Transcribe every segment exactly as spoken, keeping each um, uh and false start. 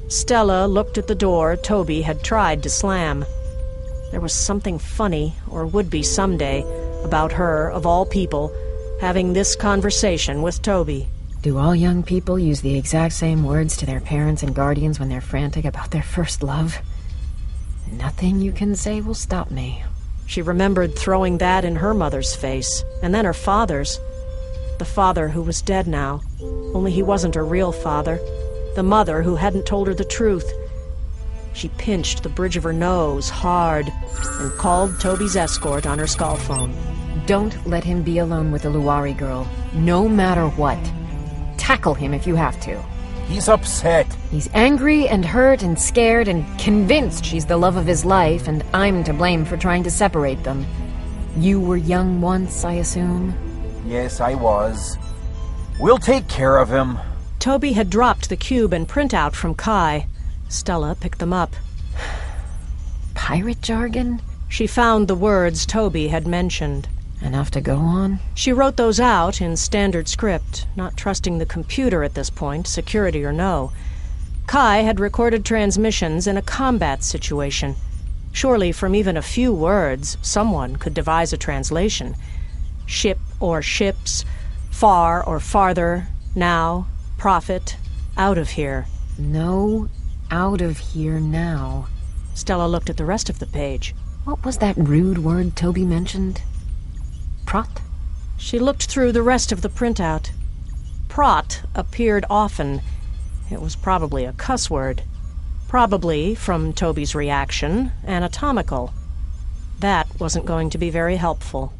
Stella looked at the door Toby had tried to slam. There was something funny, or would be someday, about her, of all people, having this conversation with Toby. Do all young people use the exact same words to their parents and guardians when they're frantic about their first love? Nothing you can say will stop me. She remembered throwing that in her mother's face, and then her father's. The father who was dead now, only he wasn't her real father. The mother who hadn't told her the truth. She pinched the bridge of her nose hard and called Toby's escort on her skull phone. Don't let him be alone with the Luari girl, no matter what. Tackle him if you have to. He's upset. He's angry and hurt and scared and convinced she's the love of his life, and I'm to blame for trying to separate them. You were young once, I assume? Yes, I was. We'll take care of him. Toby had dropped the cube and printout from Kai. Stella picked them up. Pirate jargon? She found the words Toby had mentioned. Enough to go on? She wrote those out in standard script, not trusting the computer at this point, security or no. Kai had recorded transmissions in a combat situation. Surely from even a few words, someone could devise a translation. Ship or ships, far or farther, now, profit, out of here. No, out of here now. Stella looked at the rest of the page. What was that rude word Toby mentioned? Prot? She looked through the rest of the printout. Prot appeared often. It was probably a cuss word. Probably, from Toby's reaction, anatomical. That wasn't going to be very helpful.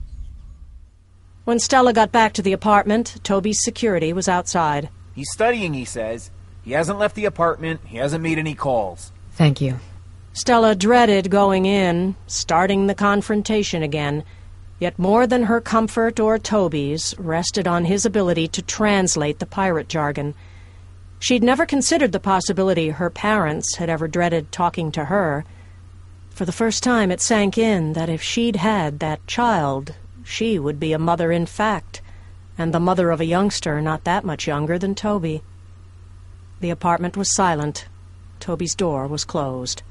When Stella got back to the apartment, Toby's security was outside. He's studying, he says. He hasn't left the apartment. He hasn't made any calls. Thank you. Stella dreaded going in, starting the confrontation again. Yet more than her comfort or Toby's rested on his ability to translate the pirate jargon. She'd never considered the possibility her parents had ever dreaded talking to her. For the first time it sank in that if she'd had that child, she would be a mother in fact, and the mother of a youngster not that much younger than Toby. The apartment was silent. Toby's door was closed.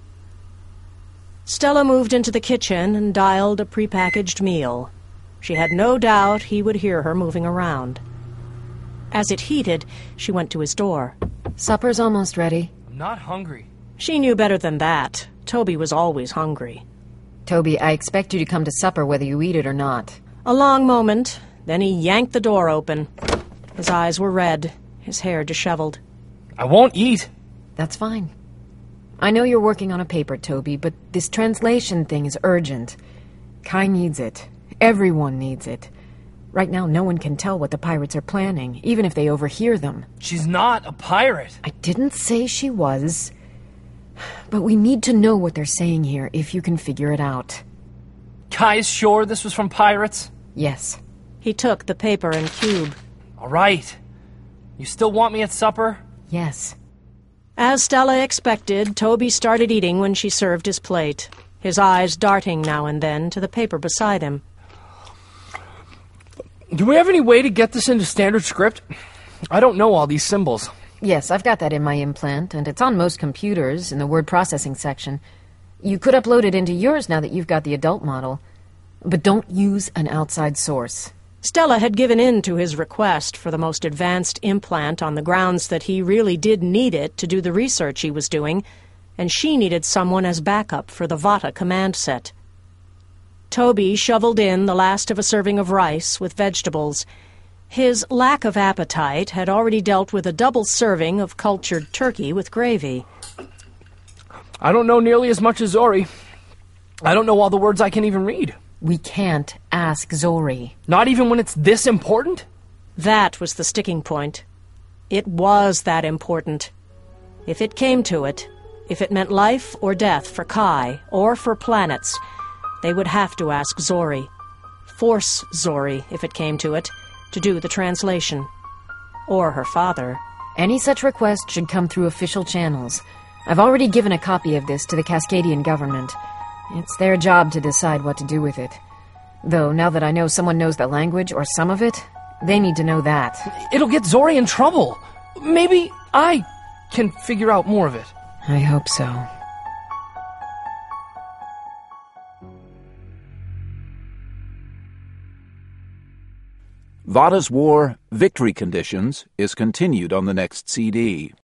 Stella moved into the kitchen and dialed a prepackaged meal. She had no doubt he would hear her moving around. As it heated, she went to his door. Supper's almost ready. I'm not hungry. She knew better than that. Toby was always hungry. Toby, I expect you to come to supper whether you eat it or not. A long moment, then he yanked the door open. His eyes were red, his hair disheveled. I won't eat. That's fine. I know you're working on a paper, Toby, but this translation thing is urgent. Kai needs it. Everyone needs it. Right now, no one can tell what the pirates are planning, even if they overhear them. She's not a pirate. I didn't say she was. But we need to know what they're saying here, if you can figure it out. Kai is sure this was from pirates? Yes. He took the paper and cube. All right. You still want me at supper? Yes. As Stella expected, Toby started eating when she served his plate, his eyes darting now and then to the paper beside him. Do we have any way to get this into standard script? I don't know all these symbols. Yes, I've got that in my implant, and it's on most computers in the word processing section. You could upload it into yours now that you've got the adult model. But don't use an outside source. Stella had given in to his request for the most advanced implant on the grounds that he really did need it to do the research he was doing, and she needed someone as backup for the Vata command set. Toby shoveled in the last of a serving of rice with vegetables. His lack of appetite had already dealt with a double serving of cultured turkey with gravy. I don't know nearly as much as Zori. I don't know all the words I can even read. We can't ask Zori. Not even when it's this important? That was the sticking point. It was that important. If it came to it, if it meant life or death for Kai or for planets, they would have to ask Zori. Force Zori, if it came to it, to do the translation. Or her father. Any such request should come through official channels. I've already given a copy of this to the Cascadian government. It's their job to decide what to do with it. Though, now that I know someone knows the language, or some of it, they need to know that. It'll get Zori in trouble. Maybe I can figure out more of it. I hope so. Vada's War: Victory Conditions is continued on the next C D.